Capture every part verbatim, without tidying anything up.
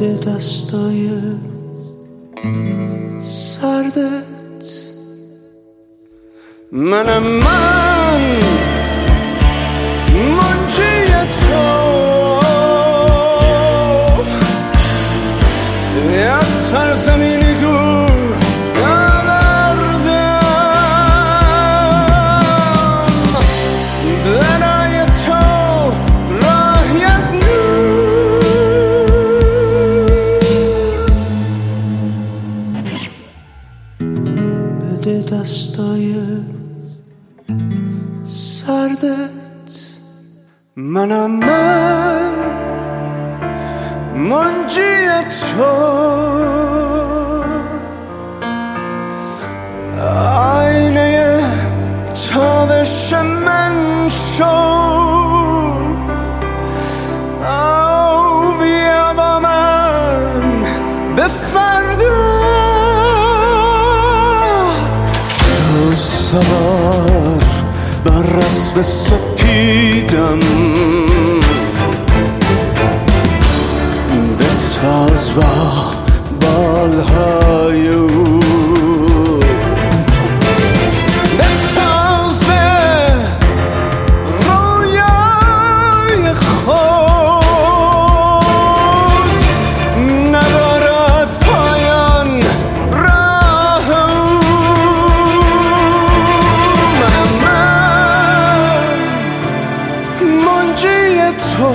بده دستای سردت. منم من منجی تو از سرزمینی دور نبردم برای تو راهی از نور. بده دستای سردت. منم من منجی تو آینه تابش من شو. او بیا با من به فردا شو سوار بر اسب سپیدم بتاز با بالهای او بتاز به رویای خود ندارد پایان راه او. من منجی تو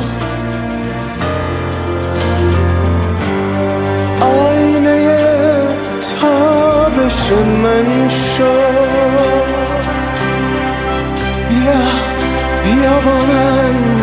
من شو. بیا بیا با من